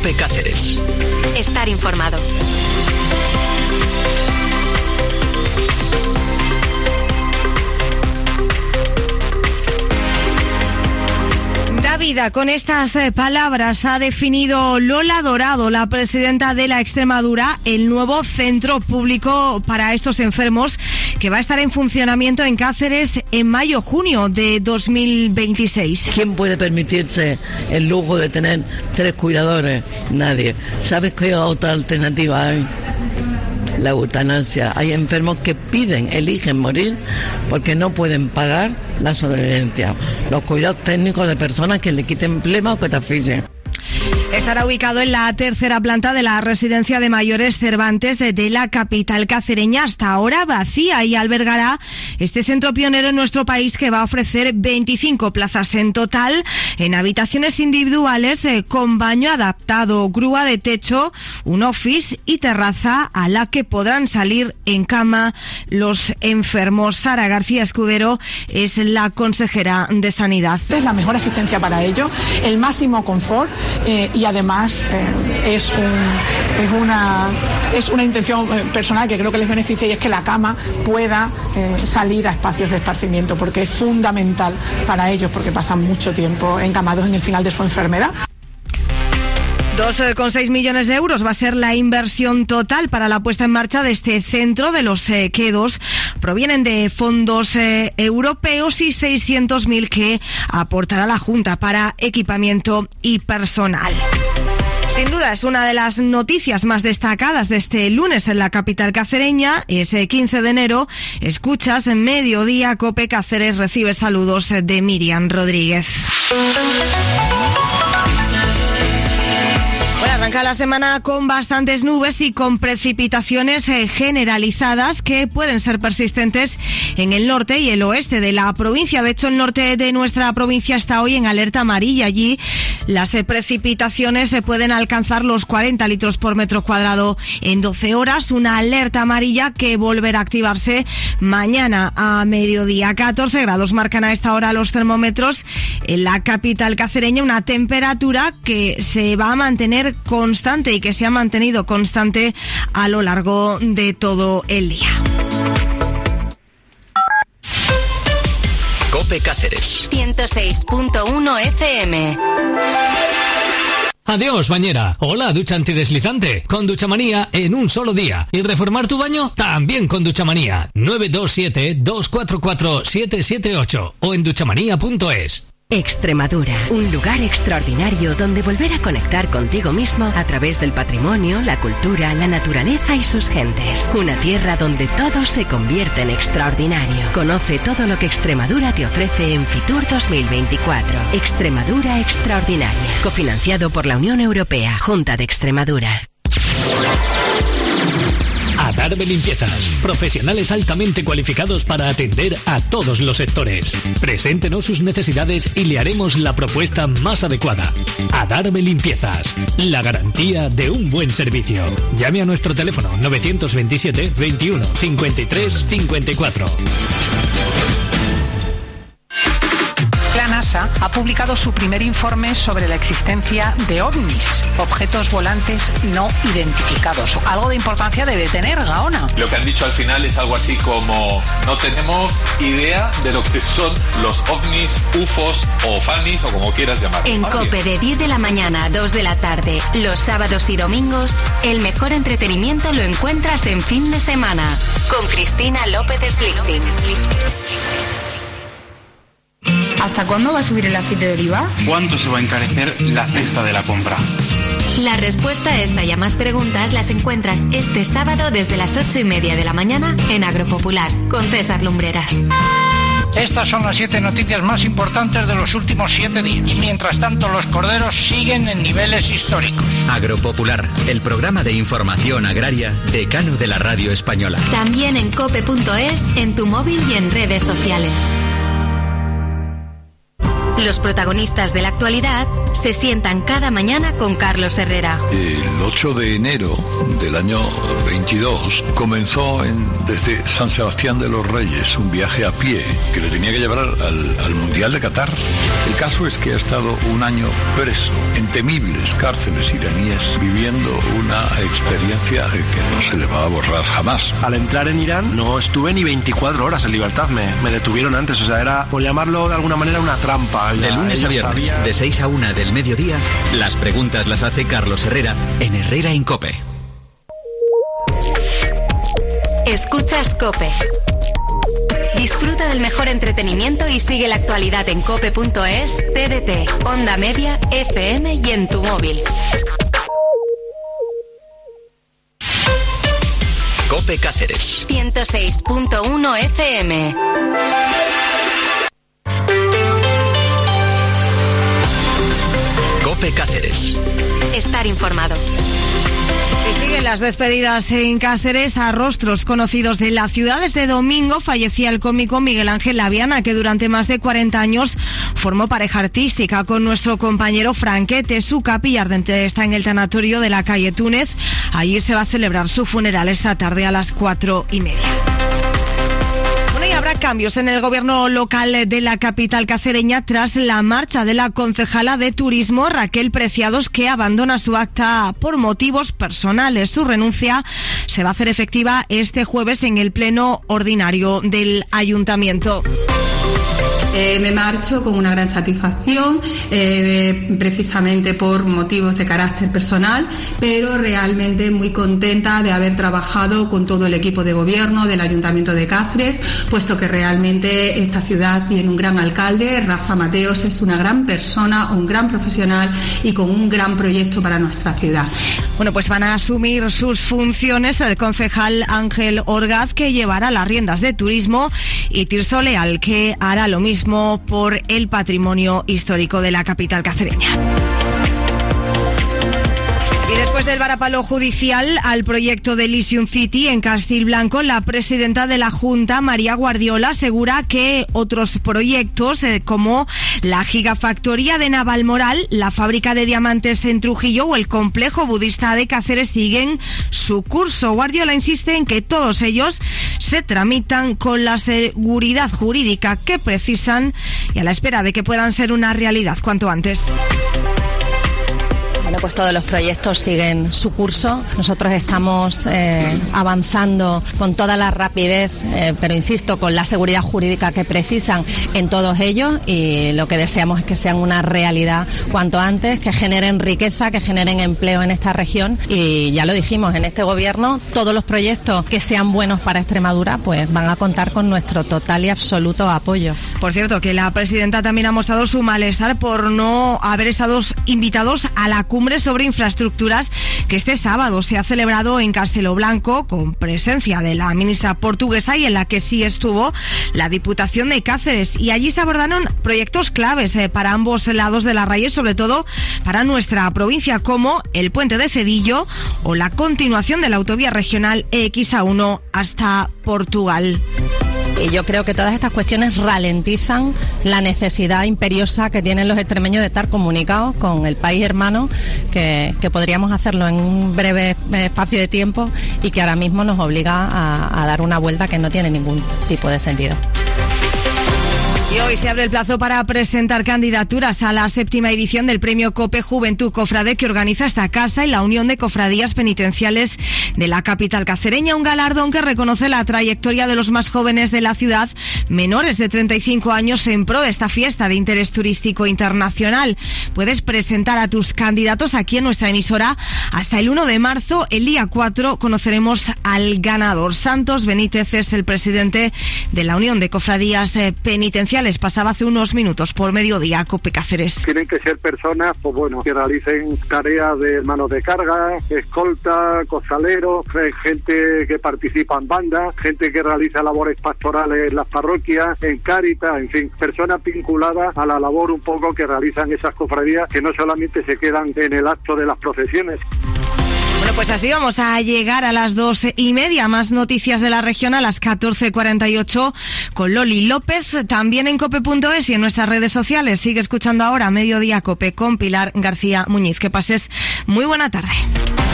COPE Cáceres. Estar informado. Vida. Con estas palabras ha definido Lola Dorado, la presidenta de la Extremadura, el nuevo centro público para estos enfermos que va a estar en funcionamiento en Cáceres en mayo-junio de 2026. ¿Quién puede permitirse el lujo de tener 3 cuidadores? Nadie. ¿Sabes qué otra alternativa hay? La eutanasia. Hay enfermos que eligen morir porque no pueden pagar la sobrevivencia. Los cuidados técnicos de personas que le quiten flema o que te asfixien. Estará ubicado en la 3ª planta de la residencia de mayores Cervantes de la capital cacereña, hasta ahora vacía, y albergará este centro pionero en nuestro país que va a ofrecer 25 plazas en total, en habitaciones individuales con baño adaptado, grúa de techo, un office y terraza a la que podrán salir en cama los enfermos. Sara García Escudero es la consejera de Sanidad. Es la mejor asistencia para ellos, el máximo confort y además es una intención personal que creo que les beneficia, y es que la cama pueda salir a espacios de esparcimiento, porque es fundamental para ellos, porque pasan mucho tiempo encamados en el final de su enfermedad. 2,6 millones de euros va a ser la inversión total para la puesta en marcha de este centro. De los que provienen de fondos europeos y 600.000 que aportará la Junta para equipamiento y personal. Sin duda es una de las noticias más destacadas de este lunes en la capital cacereña. Ese 15 de enero escuchas en Mediodía COPE Cáceres, recibe saludos de Miriam Rodríguez. Arranca la semana con bastantes nubes y con precipitaciones generalizadas que pueden ser persistentes en el norte y el oeste de la provincia. De hecho, el norte de nuestra provincia está hoy en alerta amarilla. Allí las precipitaciones pueden alcanzar los 40 litros por metro cuadrado en 12 horas. Una alerta amarilla que volverá a activarse mañana a mediodía. 14 grados marcan a esta hora los termómetros en la capital cacereña. Una temperatura que se va a mantener constante y que se ha mantenido constante a lo largo de todo el día. COPE Cáceres 106.1 FM. Adiós, bañera. Hola, ducha antideslizante. Con Duchamanía en un solo día. ¿Y reformar tu baño? También con Duchamanía. 927-244-778 o en duchamanía.es. Extremadura, un lugar extraordinario donde volver a conectar contigo mismo a través del patrimonio, la cultura, la naturaleza y sus gentes. Una tierra donde todo se convierte en extraordinario. Conoce todo lo que Extremadura te ofrece en Fitur 2024. Extremadura extraordinaria. Cofinanciado por la Unión Europea. Junta de Extremadura. Adarve Limpiezas, profesionales altamente cualificados para atender a todos los sectores. Preséntenos sus necesidades y le haremos la propuesta más adecuada. Adarve Limpiezas, la garantía de un buen servicio. Llame a nuestro teléfono 927 21 53 54. La NASA ha publicado su primer informe sobre la existencia de ovnis, objetos volantes no identificados. Algo de importancia debe tener, Gaona. Lo que han dicho al final es algo así como: no tenemos idea de lo que son los ovnis, ufos o fanis o como quieras llamarlo. En COPE de 10 de la mañana a 2 de la tarde, los sábados y domingos, el mejor entretenimiento lo encuentras en fin de semana, con Cristina López Slichting. ¿Hasta cuándo va a subir el aceite de oliva? ¿Cuánto se va a encarecer la cesta de la compra? La respuesta a esta y a más preguntas las encuentras este sábado desde las 8:30 de la mañana en Agropopular, con César Lumbreras. Estas son las 7 noticias más importantes de los últimos 7 días. Y mientras tanto, los corderos siguen en niveles históricos. Agropopular, el programa de información agraria decano de la radio española. También en cope.es, en tu móvil y en redes sociales. Los protagonistas de la actualidad se sientan cada mañana con Carlos Herrera. El 8 de enero del año 22 comenzó desde San Sebastián de los Reyes un viaje a pie que le tenía que llevar al Mundial de Qatar. El caso es que ha estado un año preso en temibles cárceles iraníes viviendo una experiencia que no se le va a borrar jamás. Al entrar en Irán no estuve ni 24 horas en libertad, me detuvieron antes, o sea, era, por llamarlo de alguna manera, una trampa. De lunes a viernes, de 6 a 1 del mediodía, las preguntas las hace Carlos Herrera en Herrera en COPE. Escuchas COPE. Disfruta del mejor entretenimiento y sigue la actualidad en cope.es, TDT, Onda Media, FM y en tu móvil. COPE Cáceres 106.1 FM. COPE Cáceres. Estar informado. Y siguen las despedidas en Cáceres a rostros conocidos de la ciudad. Este domingo fallecía el cómico Miguel Ángel Laviana, que durante más de 40 años formó pareja artística con nuestro compañero Franquete. Su capilla ardente está en el tanatorio de la calle Túnez. Allí se va a celebrar su funeral esta tarde a las 4:30. Habrá cambios en el gobierno local de la capital cacereña tras la marcha de la concejala de Turismo, Raquel Preciados, que abandona su acta por motivos personales. Su renuncia se va a hacer efectiva este jueves en el pleno ordinario del ayuntamiento. Me marcho con una gran satisfacción, precisamente por motivos de carácter personal, pero realmente muy contenta de haber trabajado con todo el equipo de gobierno del Ayuntamiento de Cáceres, puesto que realmente esta ciudad tiene un gran alcalde. Rafa Mateos es una gran persona, un gran profesional y con un gran proyecto para nuestra ciudad. Bueno, pues van a asumir sus funciones el concejal Ángel Orgaz, que llevará las riendas de Turismo, y Tirso Leal, que hará lo mismo por el patrimonio histórico de la capital cacereña. Y después del varapalo judicial al proyecto de Elysium City en Castilblanco, la presidenta de la Junta, María Guardiola, asegura que otros proyectos como la gigafactoría de Navalmoral, la fábrica de diamantes en Trujillo o el complejo budista de Cáceres siguen su curso. Guardiola insiste en que todos ellos se tramitan con la seguridad jurídica que precisan y a la espera de que puedan ser una realidad cuanto antes. Bueno, pues todos los proyectos siguen su curso. Nosotros estamos avanzando con toda la rapidez, pero insisto, con la seguridad jurídica que precisan en todos ellos, y lo que deseamos es que sean una realidad cuanto antes, que generen riqueza, que generen empleo en esta región. Y ya lo dijimos, en este gobierno todos los proyectos que sean buenos para Extremadura pues van a contar con nuestro total y absoluto apoyo. Por cierto, que la presidenta también ha mostrado su malestar por no haber estado invitados a la cumbre sobre infraestructuras que este sábado se ha celebrado en Castelo Blanco, con presencia de la ministra portuguesa, y en la que sí estuvo la Diputación de Cáceres. Y allí se abordaron proyectos claves para ambos lados de la raya, sobre todo para nuestra provincia, como el puente de Cedillo o la continuación de la autovía regional EX-A1 hasta Portugal. Y yo creo que todas estas cuestiones ralentizan la necesidad imperiosa que tienen los extremeños de estar comunicados con el país hermano, que podríamos hacerlo en un breve espacio de tiempo y que ahora mismo nos obliga a dar una vuelta que no tiene ningún tipo de sentido. Y hoy se abre el plazo para presentar candidaturas a la 7ª edición del Premio COPE Juventud Cofrade, que organiza esta casa y la Unión de Cofradías Penitenciales de la capital cacereña. Un galardón que reconoce la trayectoria de los más jóvenes de la ciudad, menores de 35 años, en pro de esta fiesta de interés turístico internacional. Puedes presentar a tus candidatos aquí en nuestra emisora hasta el 1 de marzo. El día 4 conoceremos al ganador. Santos Benítez es el presidente de la Unión de Cofradías Penitenciales. Pasaba hace unos minutos por Mediodía COPE Cáceres. Tienen que ser personas, pues bueno, que realicen tareas de manos de carga, escolta, costaleros, gente que participa en bandas, gente que realiza labores pastorales en las parroquias, en Cáritas, en fin, personas vinculadas a la labor un poco que realizan esas cofradías, que no solamente se quedan en el acto de las procesiones. Bueno, pues así vamos a llegar a las 2:30. Más noticias de la región a las 14:48 con Loli López, también en cope.es y en nuestras redes sociales. Sigue escuchando ahora Mediodía Cope con Pilar García Muñiz. Que pases muy buena tarde.